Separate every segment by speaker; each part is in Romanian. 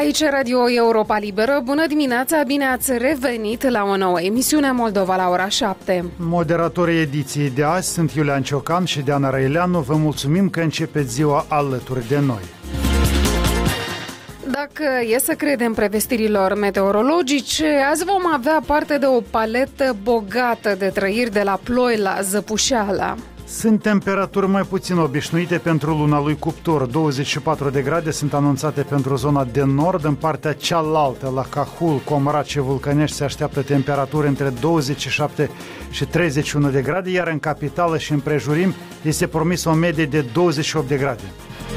Speaker 1: Aici Radio Europa Liberă. Bună dimineața, bine ați revenit la o nouă emisiune Moldova la ora 7.
Speaker 2: Moderatorii ediției de azi sunt Iulian Ciocan și Diana Răileanu. Vă mulțumim că începeți ziua alături de noi.
Speaker 1: Dacă e să credem prevestirilor meteorologice, azi vom avea parte de o paletă bogată de trăiri de la ploi la zăpușeală.
Speaker 2: Sunt temperaturi mai puțin obișnuite pentru luna lui Cuptor. 24 de grade sunt anunțate pentru zona de nord. În partea cealaltă, la Cahul, Comrat și Vulcănești, se așteaptă temperaturi între 27 și 31 de grade, iar în capitală și împrejurim este promis o medie de 28 de grade.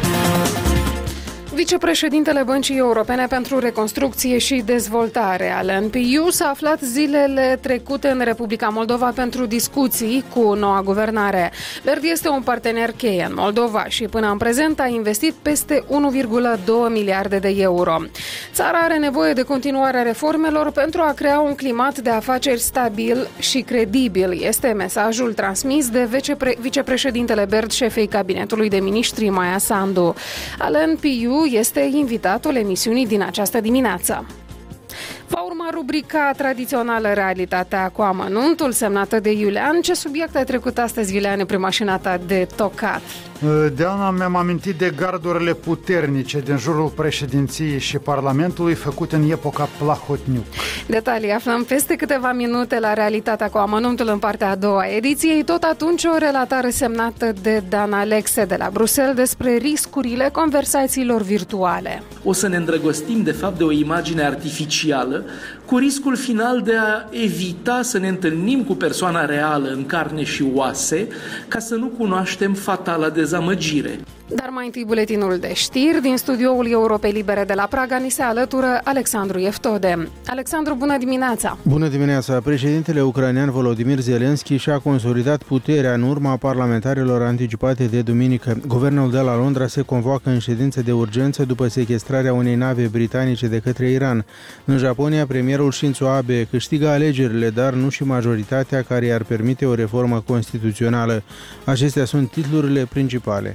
Speaker 1: Vicepreședintele Băncii Europene pentru Reconstrucție și Dezvoltare, Alain Piu, s-a aflat zilele trecute în Republica Moldova pentru discuții cu noua guvernare. BERD este un partener cheie în Moldova și până în prezent a investit peste 1,2 miliarde de euro. Țara are nevoie de continuarea reformelor pentru a crea un climat de afaceri stabil și credibil. Este mesajul transmis de vicepreședintele BERD șefei Cabinetului de Ministri, Maia Sandu. Alain Piu este invitatul emisiunii din această dimineață. Va urma rubrica tradițională Realitatea cu amănuntul, semnată de Iulian. Ce subiect ai trecut astăzi, Iulian, prin mașina ta de tocat?
Speaker 2: Diana, mi-am amintit de gardurile puternice din jurul președinției și Parlamentului făcute în epoca Plahotniuc.
Speaker 1: Detalii aflăm peste câteva minute la Realitatea cu amănuntul în partea a doua ediției. Tot atunci o relatare semnată de Dan Alexe de la Bruxelles despre riscurile conversațiilor virtuale.
Speaker 3: O să ne îndrăgostim de fapt de o imagine artificială cu riscul final de a evita să ne întâlnim cu persoana reală în carne și oase ca să nu cunoaștem fatala dezamăgire.
Speaker 1: Dar mai întâi buletinul de știri. Din studioul Europei Libere de la Praga ni se alătură Alexandru Eftode. Alexandru, bună dimineața!
Speaker 4: Bună dimineața! Președintele ucrainean Volodymyr Zelensky și-a consolidat puterea în urma parlamentarilor anticipate de duminică. Guvernul de la Londra se convoacă în ședință de urgență după sechestrarea unei nave britanice de către Iran. În Japonia, premierul Shinzo Abe câștigă alegerile, dar nu și majoritatea care i-ar permite o reformă constituțională. Acestea sunt titlurile principale.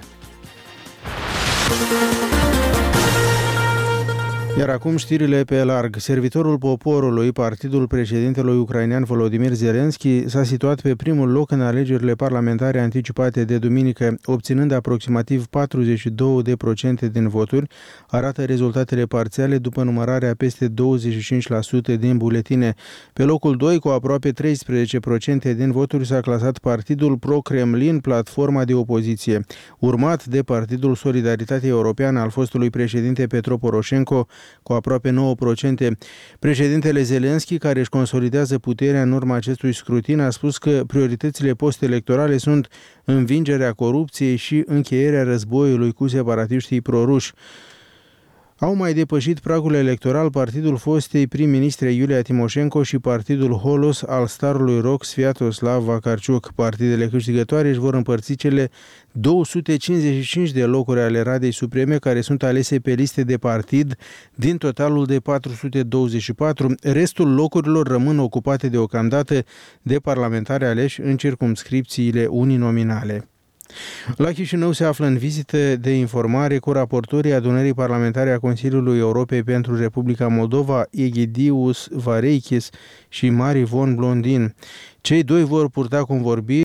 Speaker 4: Iar acum știrile pe larg. Servitorul Poporului, partidul președintelui ucrainean Volodymyr Zelensky, s-a situat pe primul loc în alegerile parlamentare anticipate de duminică, obținând aproximativ 42% din voturi, arată rezultatele parțiale după numărarea peste 25% din buletine. Pe locul 2, cu aproape 13% din voturi, s-a clasat partidul pro-Kremlin, platforma de opoziție, urmat de Partidul Solidaritate Europeană al fostului președinte Petro Poroșenko, cu aproape 9%. Președintele Zelensky, care își consolidează puterea în urma acestui scrutin, a spus că prioritățile post-electorale sunt învingerea corupției și încheierea războiului cu separatiștii proruși. Au mai depășit pragul electoral partidul fostei prim-ministre Iulia Timoșenko și partidul Holos al starului rock Sviatoslav Vakarciuc. Partidele câștigătoare își vor împărți cele 255 de locuri ale Radei Supreme care sunt alese pe liste de partid din totalul de 424. Restul locurilor rămân ocupate deocamdată de parlamentari aleși în circumscripțiile uninominale. La Chișinău se află în vizită de informare cu raportorii Adunării Parlamentare a Consiliului Europei pentru Republica Moldova, Egidius Vareichis și Mari von Blondin. Cei doi vor purta convorbiri